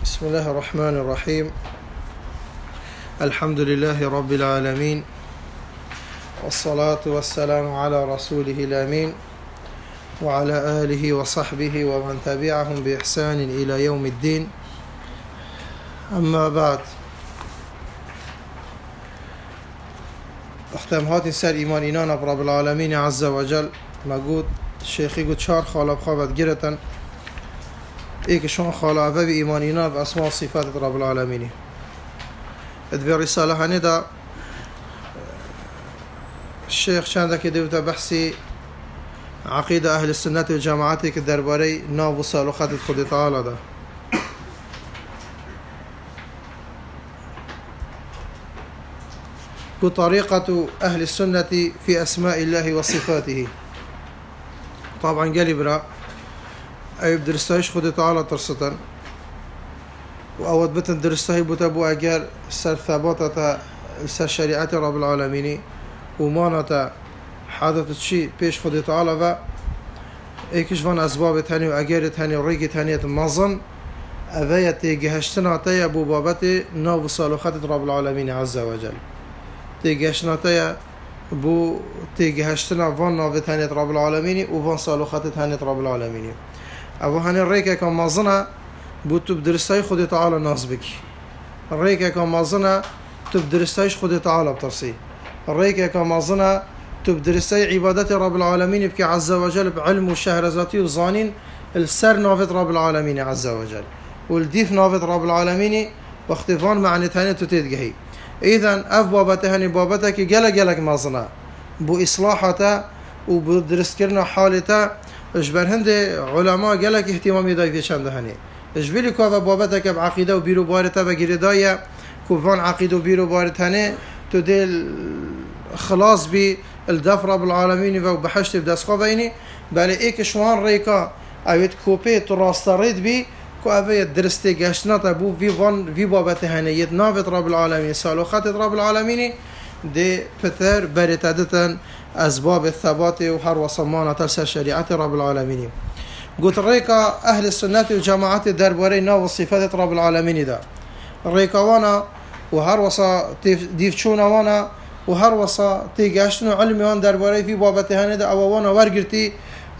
بسم الله الرحمن الرحيم. الحمد لله رب العالمين، والصلاة والسلام على رسوله الأمين وعلى آله وصحبه ومن تبعهم بإحسان إلى يوم الدين. أما بعد، اختمهات سر ایمان اینان رب العالمین عز وجل مگود شیخی گود چار خاله بخوابت گرتن ایکشون خاله عوض ایمان اینان باسماء صفات رب العالمینی. ادوی رساله هنه دا الشيخ چنده که دوتا بحثی عقيدة أهل السنة والجماعة كدرباري ناو وصالوخات خود تعالى ده. طريقة أهل السنة في أسماء الله وصفاته. طبعا قال برا أيب درستايش خود تعالى ترسطا وأود بتن درستاي بتبو أجار سر ثباتة سر شريعة رب العالمين ومانة حادث شيء بيش خود تعالى و ایکش وان اسباب تانی و اگر تانی و ریگ تانی مازن اویت گهشتنا تای ابو بابت ناو صالحات رب العالمین عز وجل تگهشتنا تای بو تگهشتنا وان ناو تانی رب العالمین و وان صالحات تانی رب العالمین ابو هنی ریگ که مازنه بو تو بدرستای خود تعالی نازبک ریگ که مازنه تو بدرستایش خود تعالی بترسی ریگ که مازنه تبدرسي عبادات رب العالمين بك عز وجل بعلم والشهر ذاتي وظانين السر نافت رب العالمين عز وجل والديف نافت رب العالمين واختفان معنتهن تتدقهي. إذن أف بابتهن بابتك جلك مازنا بو إصلاحته وبدرس كرنا حالته اجبرهند علماء جلك اهتمامي داي في شندهني اجبري كوفا بابتك بعقيدة وبيرو بارته بجرداية كوفان عقيدة وبيرو بارتهن تدل خلاص بي الدف رب العالمين وبحشت بدس خويني بل ايك شوان ريكا اويت كوبي تراستريد بي كو اويت درستي گشتنا بو في بابت هنيت نافت رب العالمين صالحات رب العالمين دي بتر بريتادتن اسباب الثبات وحر وصمانه تلسى شريعه رب العالمين. قلت ريكا اهل السنه والجماعه درباري ناو صفات رب العالمين دا ريكا وانا وهر وصا ديفچونا وانا وهر وصا تيجاشنو علمي وان درباري في بابته هنده أوانا ورقرتي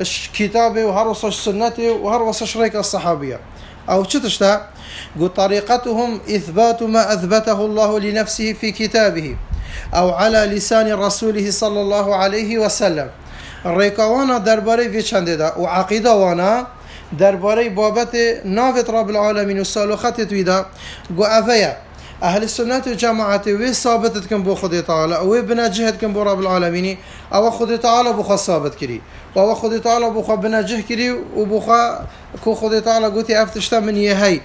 كتابه وهر وصا سنته وهر وصا شريك الصحابية أو شتشتا قل طريقتهم إثبات ما أثبته الله لنفسه في كتابه أو على لسان رسوله صلى الله عليه وسلم. الريكوانا درباري في شنده وعقيدة وانا درباري بابته نافت رب العالمين والصالحات تويدا قل أفيا أهل السنة والجماعة وي ثابتت كن بو خدي تعالى وي بنجهت كن بو رب العالمين أو خدي تعالى بو ثابت كري أو خدي تعالى بو بنجه كري وبو كو خدي تعالى قوتي أفتشتا من يهي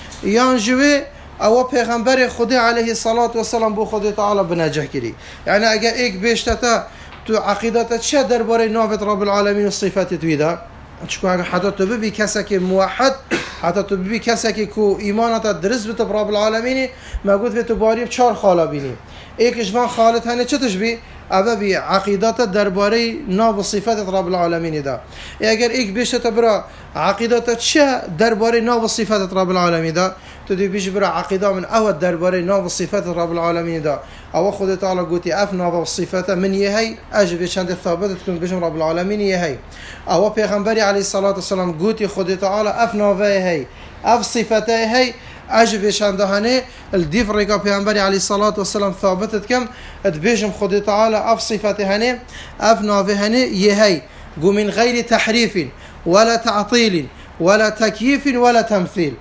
يانجوي أو پیغمبر خدي عليه الصلاة والسلام بو خدي تعالى بنجه كري. يعني أجا إيك بيشتتا تو عقيدة تشا درباري نافت رب العالمين والصفات تويدا تشكو حتى تبي كسك موحد حتى تبي كسك كو إيمانات درس بت رب العالمين ما قلت في تباري بشار خاله بيني إيك إجماع خالد هني تشبه أبى عقيدات درباري ناف صفات رب العالمين ده. أجر إيك بيش تبرا عقيدات شة درباري ناف صفات رب العالمين ده تدي بيش برا عقيدة من أول درباري ناف صفات رب العالمين ده أو خد تعالى قوتي أف ناف صفات من يهي أجب شند الثابت تكون بيشم رب العالمين يهي أو پیغمبري عليه الصلاة والسلام قوتي خد تعالى أف نافه هي أف صفاته هي أجب شندهنه الديف ريكا پیغمبري عليه الصلاة والسلام ثابتت كم ادبيجم خد تعالى أف صفاته هنه أف نافه هنه يهي قو من غير تحريف ولا تعطيل ولا تكييف ولا تمثيل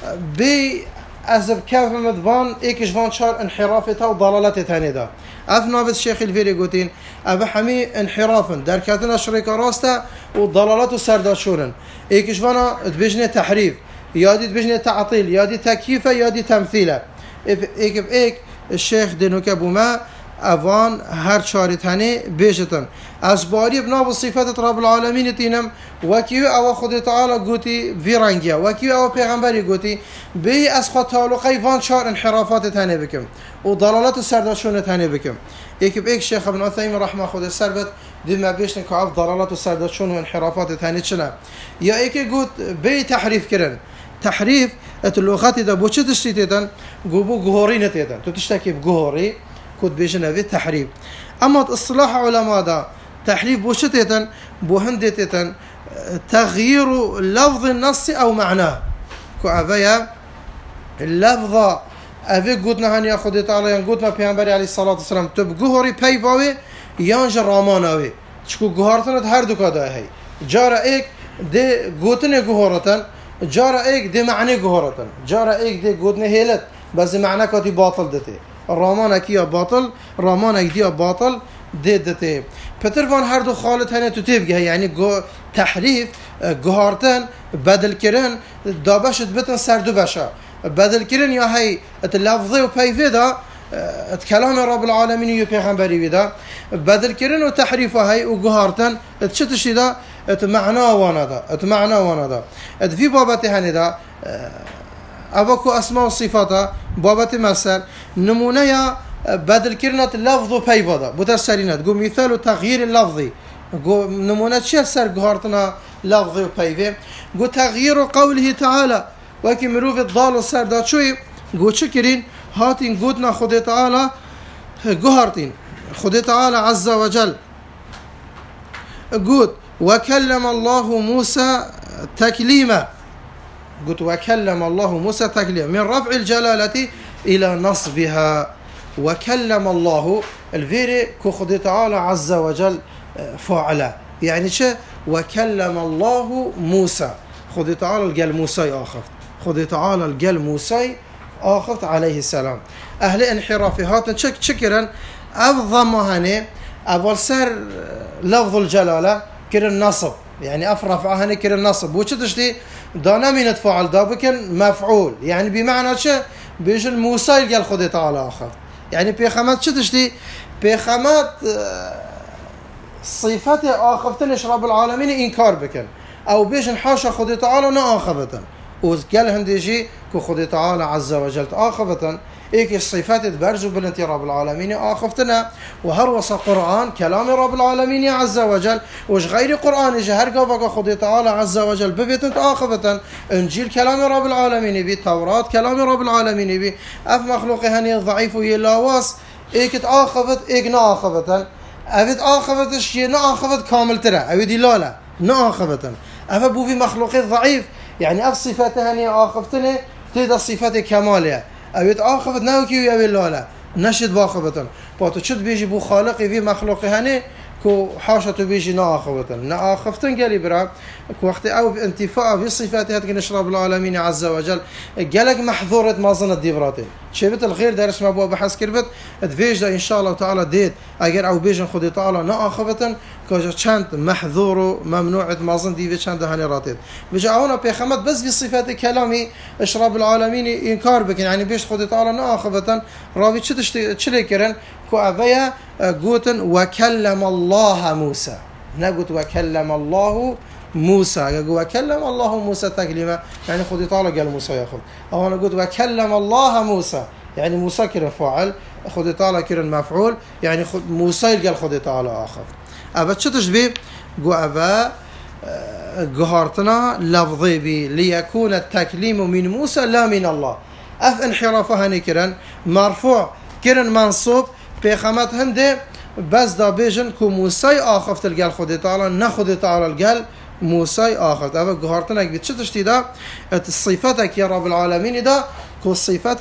بي أزب كيف مدفان إيكش فان شار انحرافته وضلالته هنده أفنى بالشيخ الفيري قوتين أبا حمي انحرافا دركاتنا شريكا راستا وضلالات سرداشورن إيكش فانا تبجني تحريف يادي تبجني تعطيل يادي تكييفة يادي تمثيلة إيك الشيخ دينوكا بوما أفان هر شارتهني بيجتن أسباري بناب صفات رب العالمين تينم وكيو أو خد تعالى قوتي في رنجيا وكيو أو پیغمبري قوتي بي أسخط تعلقي فان شار انحرافات تاني بكم وضلالات السرداشون تاني بكم إيك شيخ ابن عثيمين رحمه خود السربت دي ما بيشن كعف ضلالات السرداشون وانحرافات تاني چنا يا إيك قوت بي تحريف كرن تحريف اللغات دا بو چه تشتي تيتن قو بو جهوري نتيتن تو تشتكي بجهوري كود بيجنا في تحريف اما اصطلاح علماء دا تحريف بو چه تيتن بو هندي تيتن تغيير لفظ النص او معناه كو افيا اللفظ افي قلنا هنيا خدي تعالى ين قلنا پیامبر عليه الصلاه والسلام تو جهوري پیواوي يانج راماناوي چكو جهارتن هر دو كدا هي جارا ايك دي قوتن جهورتن جارا ايك دي معنى جهورتن جارا ايك دي قوتن هيلت بس معنى كاتي باطل دته رامان اكيا باطل رامان اكيا باطل دته پتر وان هر دو خالت هنه تو تيبگه يعني تحريف جهارتن بدل كرن دابشت بتن سردو بشا بدل كرن يا هي اللفظي وبيفيدا كلام رب العالمين يو پیغمبري ودا بدل كرن وتحريف هي وجهارتن تشتشي دا معنى وانا دا في بابته هندا اوكو اسماء وصفاتها بابته مثلا نمونه بدل كرنت لفظ وبيفدا بتسرينات قو مثال تغيير اللفظي قو نمونه چه سر جهارتنا لفظي وبيفه قو تغيير قوله تعالى وكي مروف الضال سر دا شوي قو شكرين هاتين قوتنا خدي تعالى جهارتين خدي تعالى عز وجل قوت وكلم الله موسى تكليما قلت وكلم الله موسى تكليما من رفع الجلالة إلى نصبها وكلم الله الفيري كخدي تعالى عز وجل فعلا يعني شو وكلم الله موسى خدي تعالى قال موسى آخفت خدي تعالى قال موسى آخفت عليه السلام أهل انحرافات شكرا أفضل هني أول سر لفظ الجلالة كر النصب يعني أفرف هني كر النصب وش تشتي دانا من يتفاعل دا بكن مفعول يعني بمعنى شو بيجن موسى قال خدي تعالى آخفت يعني بيخمات شو تشتي بيخمات صفته آخفتنش رب العالمين إنكار بكن أو بيجن حاشا خدي تعالى نآخفتا وقال هنديجي كو خدي تعالى عز وجل آخفتا إيك الصفات برجو بلنتي رب العالمين آخفتنا وهروس قرآن كلام رب العالمين عز وجل وش غير قرآن جهر قوة خدي تعالى عز وجل ببيتنت آخفتا انجيل كلام رب العالمين بي توراة كلام رب العالمين بي اف مخلوق هني ضعيف ويلاواس إيك آخفت إيك نآخفتا أفيد آخفتش نآخفت كامل ترى أفيد لالا نآخفتا أفا بو في مخلوق ضعيف يعني اف صفاته هني آخفتني تيدا صفات كمالها أبيت آخفت ناوكي ويا لالا نشد باخفتن باتو شد بيجي بو خالقي في مخلوق هني كو حاشته بيجي ناخفتن قالي برا كو وقت او انتفاع في صفاتها نشرب العالمين عز وجل قالك محظورة ما ظن الديفراتين شبت الخير درس ما بو بحث كربت ادفيج ان شاء الله تعالى ديت اگر او بيجن خدي تعالى ناخفتن كو چند محظور ممنوع ما ظن دي چند هني راتين بجاونا بخمت بس في صفات كلامي اشرب العالمين انكار بكن يعني بيش خدي تعالى ناخفتن راوي تشلي كرن كو افيا قوتن وكلم الله موسى نقول وكلم الله موسى وكلم الله موسى تكليما يعني خدي تعالى قال موسى ياخذ او انا قلت وكلم الله موسى يعني موسى كره فاعل خدي تعالى كره مفعول يعني موسى قال خدي تعالى اخذ ابا تشبه جو ابا قهرتنا لفظي بي ليكون التكليم من موسى لا من الله اف انحرافها نكرا مرفوع كرن منصوب بخامات هنده بس دا بيجن كو موسى آخفت القال خدي تعالى نخدي تعالى القال موسى آخفت أبا قهارتنك بتشتشتي دا صفاتك يا رب العالمين دا كو صفات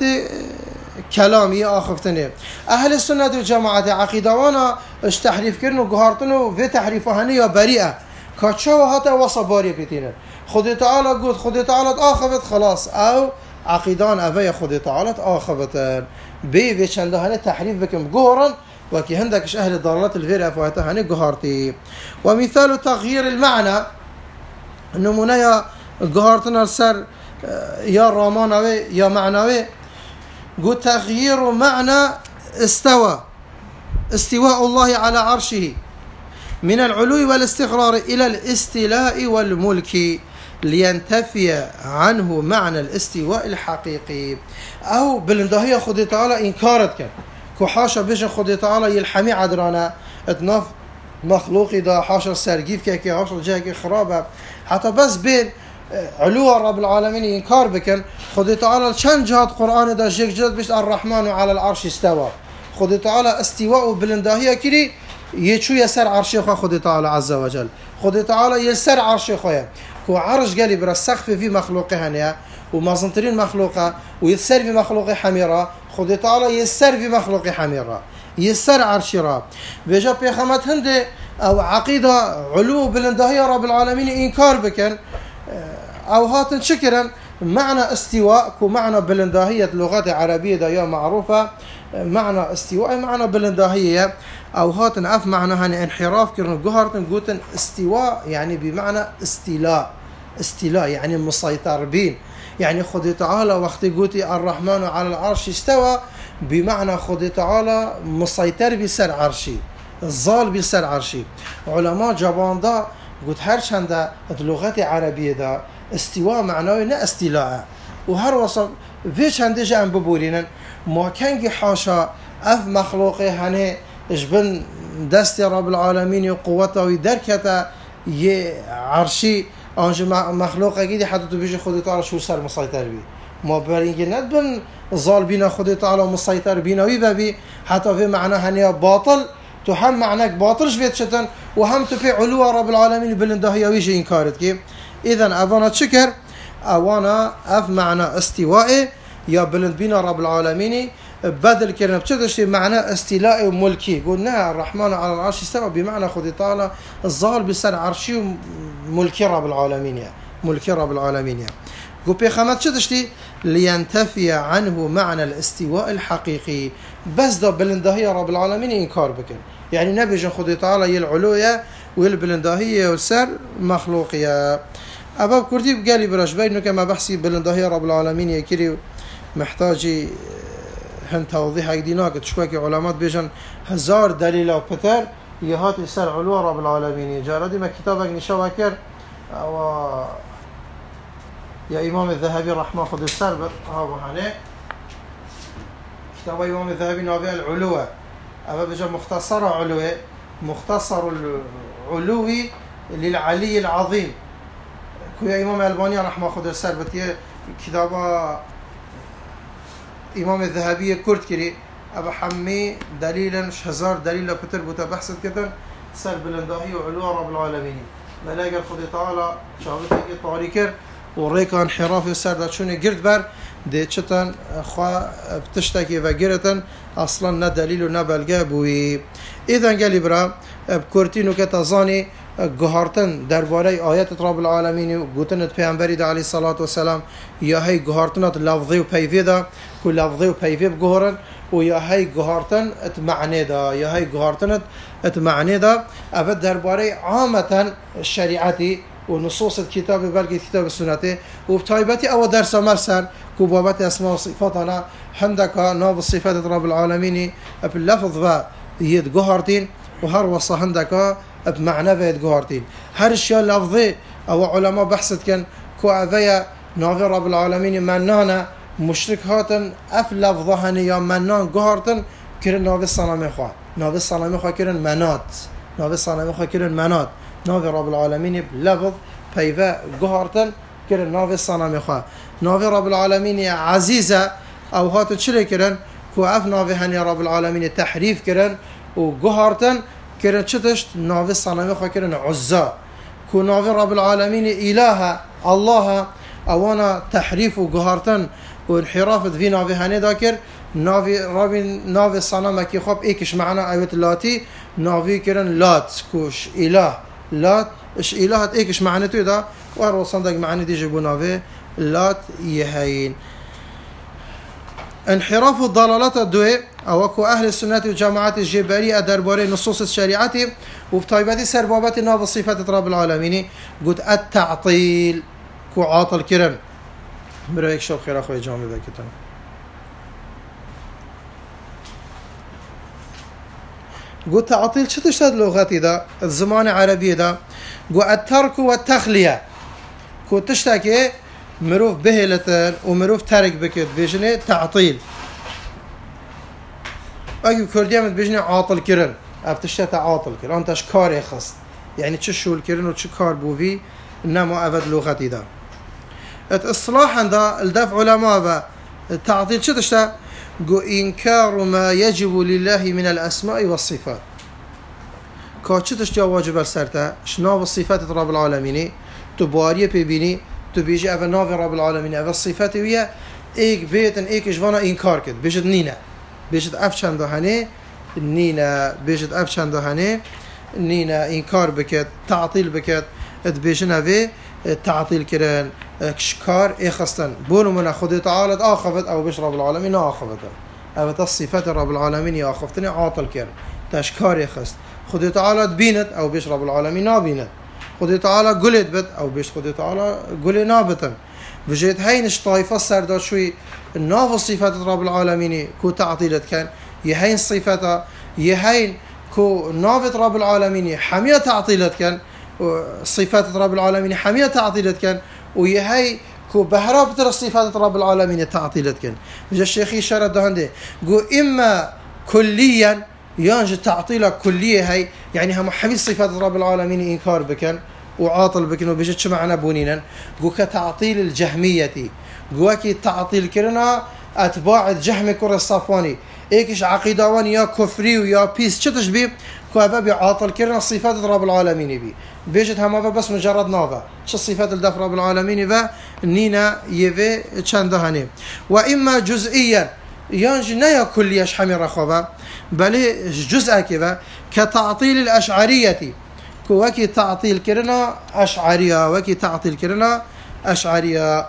كلامي آخفتني أهل السنة والجماعة عقيدة وانا اشتحريف كرنو قهارتنو في تحريفها هنية بريئة كاتشو هاتا وصباري بيتين خدي تعالى قلت خدي تعالى آخفت خلاص أو عقيدان أبا خدي تعالى آخفت بي چنده هنه تحریف بکم گهرن وكي هندكش أهل الضلالات الفيرة فواتها هنه قهارتي ومثال تغيير المعنى نمونه يا قهارتنا السر يا رامانوي يا معنوي قو تغيير معنى استواء الله على عرشه من العلو والاستقرار إلى الاستيلاء والملك لينتفي عنه معنى الاستواء الحقيقي أو بالندهية خدي تعالى إنكارتك كو حاشا بيجن خدي تعالى يلحمي عدرانا اتناف مخلوقي دا حاشا سرقيف كي حاشا جاكي خرابة حتى بس بين علو رب العالمين إنكار بكن خدي تعالى چند جهات قرآن دا جيك جد بيشت الرحمن على العرش استوى خدي تعالى استواء بلنداهية كري يشو يسر عرشي خواه خدي تعالى عز وجل خدي تعالى يسر عرشي خواه كو عرش قالي برا السقف في مخلوقه هنيا ومازنترين مخلوقه ويسر في مخلوق حميرة خدي تعالى يسر في مخلوق حميرة يسر عرشي را بيجا بيخمت هنده او عقيدة علو بلنداهية رب العالمين إنكار بكن او هاتن شكرا معنى استواء ومعنى بلنداهية لغات عربية دا معروفة معنى استواء معنى بلنداهية او هاتن اف معنى هني انحراف كرن جهرتن قوتن استواء يعني بمعنى استيلاء يعني مسيطر بين يعني خدي تعالى وقت قوتي الرحمن على العرش استوى بمعنى خدي تعالى مسيطر بسر عرشي الظال بسر عرشي علماء جابان دا قلت هرچند اللغات عربية دا استواء معناه نه استيلاء وهر وصل في چنده جان ببورينن ما كانجي حاشا اف مخلوقه هنه اجبن دست رب العالمين وقوته ويدركته يه عرشي انج مخلوقه كده حتى تو بيجي خود تعالى شو صار مسيطر بي ما برينجي ندبن ظال بينا خود تعالى مسيطر بينا ويبي حتى في معنى هنه باطل تو هم معناك باطلش فيت شتن وهم تو في علو رب العالمين بلندهية ويجي إنكارت كي إذن أفانا تشكر أوانا أف معنى استوائي يا بلند بينا رب العالمين بدل كرنا بتشتشي معنى استيلاء وملكي قلنا الرحمن على العرش استوى بمعنى خذ تعالى الظاهر بسر عرشي ملكي رب العالمين ملكي رب العالمين قل بيخامات تشتشي لينتفي عنه معنى الاستواء الحقيقي بس ده بلندهية رب العالمين إنكار بكن يعني نبي جن خذ تعالى يلعلوية والبلندهية والسر مخلوقية أباب كردي قالي براش بينه كما بحسي بلندهية رب العالمين يكري محتاجي هن توضيح ديناك تشكوكي علامات بيجن هزار دليل او بتر يهات يسر علو رب العالمين جاردي ما كتابك نشاوكر او يا امام الذهبي رحمه خذ السر هاو هني كتاب امام الذهبي نوبي العلو ابا بيجن مختصر علوي مختصر العلوي للعلي العظيم كويا امام الباني رحمه خذ السر بتي كتابه امام الذهبي كرد كري ابا حمي دليلا هزار دليل كتر بوتا بحثت كتن سر بلنداهي وعلو رب العالمين ملاقي خدي تعالى شاوتك طاريكر وريكا انحراف السر دا شوني قرد بر دي چتن خوا بتشتكي وقرتن اصلا نا دليل و نا بلغه بوي اذن قالي برا بكورتينو كتازاني گهارتن درباره آیات رب العالمین و گوتنت پیامبری دا علیه الصلاة والسلام یا هی گهارتنات لفظی و پیوی دا که لفظی و پیوی بگهارن و یا هی گهارتن ات معنی دا یا هی گهارتنت ات معنی دا اول درباره عامتا شریعتی و نصوص کتاب بلکه کتاب سنتی و بتایبتی او درس مرسل که بابت اسماء و صفاتنا هندکا ناب صفات رب العالمین بلفظ و ید گهارتین و هر وصا هندکا بمعنى فيد قهارتين هر الشيء لفظي او علماء بحثت كان كو اذيا نافي رب العالمين منانا مشرك هاتن اف لفظهن يا منان قهارتن كرن نافي الصنامي خواه نافي الصنامي خواه كرن منات نافي الصنامي خواه كرن منات نافي رب العالمين بلفظ بيفا قهارتن كرن نافي الصنامي خواه نافي رب العالمين عزيزة او هاتن شلي كرن كو اف نافي هن يا رب العالمين تحريف كرن وقهارتن كرن شتشت نافي صنامي خوا كرن عزا كو نافي رب العالمين إله الله أوانا تحريف وقهارتن وانحراف في نافي هاني ذاكر نافي صنامي كي خوب إيكش معنا أيوة لاتي نافي كرن لات كوش إله لات إش إله إيكش معنا تو دا وهر صندق معنا دي جيبو نافي لات يهين انحراف الضلالات الدوي او اكو اهل السنه والجماعات الجبريه درباره نصوص الشريعه وبطيبتي سربابات ناظر صفات رب العالمين قلت التعطيل كو عاطل كرن برايك شو خير اخوي جامع ذاكتنا قلت تعطيل شو تشتد لغتي دا الزمان العربي دا قلت الترك والتخليه كو تشتكي مروف بهلتن ومروف ترك بكت بيجني تعطيل اگه کردی هم بيجني عاطل كرن افتشت عاطل كرن انتش کار خست يعني چه شول كرن و چه کار بووی نما اود لغتی دا اصلاحا دا الدفع علماء تعطيل شتشتا قو إنكار ما يجب لله من الأسماء والصفات كاتشتشتا واجب السرتا شناف الصفات رب العالمين تبواريه ببيني تبيجي أفا ناف رب العالمين أفا الصفات ويا ايك بيتن ايك جوانا إنكار كد بيجد نينا بيجد أفشان دهاني نينا بيجد أفشان دهاني نينا إنكار بكت تعطيل بكت بيجنا في تعطيل كران كشكار إخستن بونو من خدي تعالى آخفت أو بيش رب العالمين آخفت أو تصفات رب العالمين آخفتني عاطل كر تشكار إخست خدي تعالى بينت أو بيش رب العالمين نابينت خدي تعالى قلت بت أو بيش خدي تعالى قلي نابتن بجيت هينش طائفة سردات شوي ناف صفات رب العالمين كو تعطيلت كان يهين صفاتها يهين كو نافت رب العالمين حمية تعطيلت كان صفات رب العالمين حمية تعطيلت كان ويهي كو بهراب ترى صفات رب العالمين تعطيلت كان جا الشيخ إشارة دهنده قو إما كليا ينج تعطيل كلية هي يعني هم حمي صفات رب العالمين إنكار بكن وعاطل بكن وبيجت شمعنا بونينا قو كتعطيل الجهمية قو كي تعطيل كرنا أتباع الجهم كرة الصفواني إيكش عقيدة يا كفري ويا بيس شتش بي كوابا بعاطل كرنا صفات رب العالمين بي بيجت هم بس مجرد نافا شو صفات الدف رب العالمين با نينا يفي تشاندهاني وإما جزئيا ينج نيا كليش حمي رخوبا بل جزء كذا كتعطيل الأشعرية كوكي تعطيل كرنا أشعرية وكي تعطيل كرنا أشعرية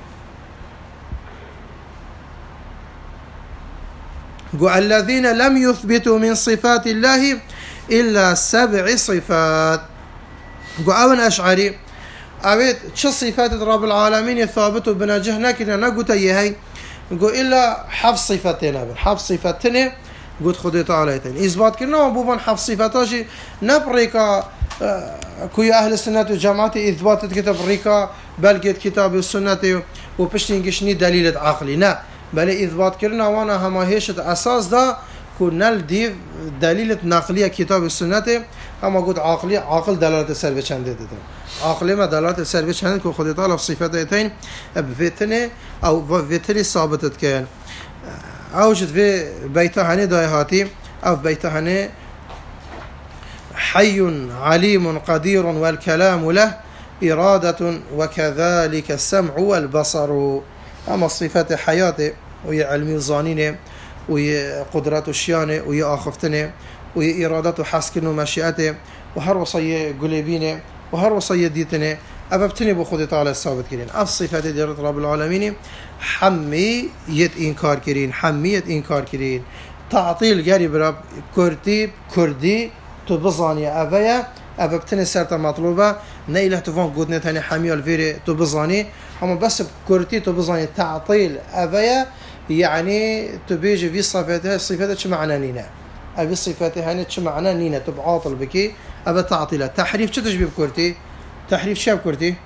الذين لم يثبتوا من صفات الله إلا 7 صفات أون أشعري أبيت شو صفات رب العالمين ثابت بنجهنا كنا نقول تيهي إلا حفظ صفاتنا حفظ صفاتنا قلت خديت عليتين إثبات كنا أبوبا حفظ صفاتاجي نبريكا كوي أهل السنة والجماعة إثبات كتاب ريكا بلقيت كتاب السنة وبشتنجشني دليل عقلي نا بل إثبات كرنا وانا هما هيشت أساس دا كنال ديف دليل نقلية كتاب السنة هما قلت عقل دلالة السلبية چند ديتن عقل ما دلالة السلبية چند كو خدي تعالى في صفاتين بفتنة أو فتنة ثابتت كان أوجد في بيتهاني دايهاتي أو بيتهاني حي عليم قدير والكلام له إرادة وكذلك السمع والبصر أما الصفات حياته وهي علمي الظانين وهي قدرات الشيانة وهي آخفتنه وهي إرادة حسكن ومشيئته وهر وصية قليبينه وهر وصية ديتنه أببتني بخود تعالى الثابت كرين الصفات ديرت رب العالمين حمية إنكار كرين حمية إنكار كرين تعطيل قريب رب كردي تبظاني أبايا أببتني سرطة مطلوبة نيله تفون قدنة هني حمية الفيري تبظاني هم بس بكرتي تبظاني تعطيل أبايا يعني تبيجي في صفاتها شو معنى نينا أبي صفاتها هني شو معنى نينا تبعاطل بكي أبا تعطيلها تحريف شو تشبه بكرتي تحريف شو بكرتي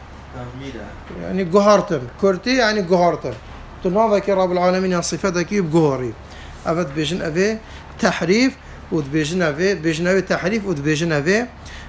يعني جهارتن كرتي يعني جهارتن تناظر رب العالمين صفاتها كي بجهاري أبد بيجن أبي تحريف وتبيجن أبي تحريف وتبيجن أبي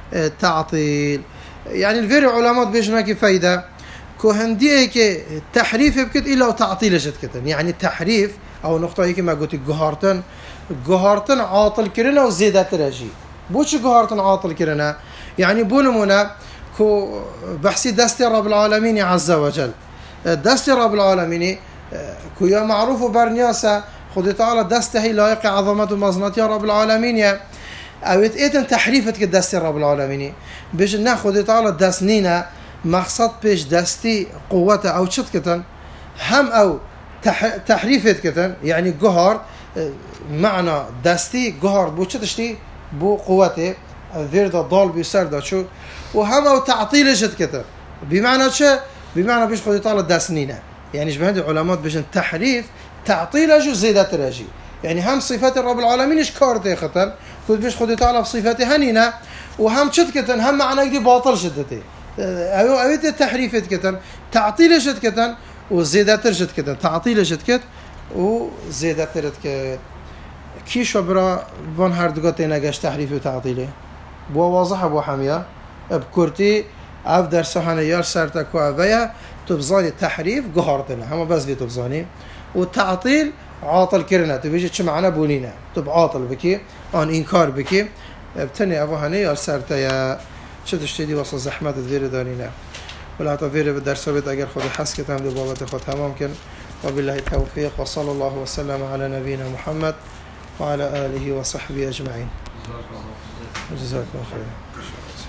تعطيل يعني الفير علماء بيجنا كي فايدة كهندي هيك تحريف بكت إلا وتعطيل جد كتن يعني تحريف أو نقطة هيك ما قلت جهارتن عاطل كرنا وزيادة تراجي بوش جهارتن عاطل كرنا يعني بونمونا كو بحسي دستي رب العالمين عز وجل دستي رب العالمين كو يا معروف برنياسة خدي تعالى دسته هي لايق عظمته ومزنات يا رب العالمين يا أويت إيتن تحريفة كدستي رب العالمين بيش ناخد تعالى دسنينا مقصد بيش دستي قوته أو شتكتن هم أو تحريفة كتن يعني جهر معنى دستي جهر بو شتشتي بو قوته ذيردا ضال بيسردا شو وهم أو تعطيل شتكتن بمعنى شو بمعنى بيش خدي تعالى دسنينا يعني جبهند العلماء بيش تحريف تعطيل أجو زيادة رجي يعني هم صفات الرب العالمين إيش كارته ختن كنت بيش خدي تعالى بصفاته هنينا وهم شتكتن هم معنى دي باطل شدته أويت التحريف كتن تعطيل شتكتن وزيادة شتكتن تعطيل شتكت وزيادة رتكت كيش برا بان هردقات نجاش تحريف وتعطيله بو واضح أبو حمية بكرتي أف درسهانه يار سرتكو أبيا تبزاني تحريف قهرتنا هم بس بتبزاني والتعطيل عاطل كرنا تبيجي تش معنا بونينا تب عاطل بكي ان انكار بكي بتني ابو هني ارسلت يا شد اشتدي وصل زحمات تدير دانينا ولا تفير بالدرس بيت اجر خذ حس كتام دي بابا تاخذها ممكن وبالله التوفيق وصلى الله وسلم على نبينا محمد وعلى اله وصحبه اجمعين جزاكم الله خيرا.